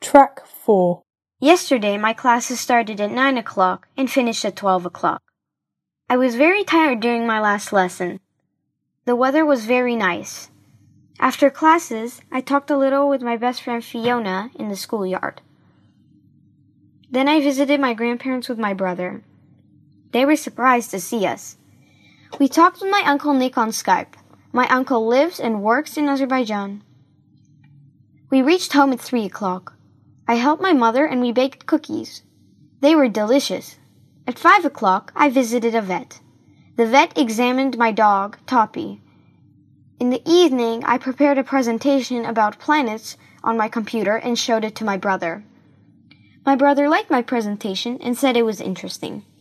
Track 4. Yesterday, my classes started at 9 o'clock and finished at 12 o'clock. I was very tired during my last lesson. The weather was very nice. After classes, I talked a little with my best friend Fiona in the schoolyard. Then I visited my grandparents with my brother. They were surprised to see us. We talked with my Uncle Nick on Skype. My uncle lives and works in Azerbaijan. We reached home at 3 o'clock. I helped my mother and we baked cookies. They were delicious. At 5 o'clock, I visited a vet. The vet examined my dog, Toppy. In the evening, I prepared a presentation about planets on my computer and showed it to my brother. My brother liked my presentation and said it was interesting.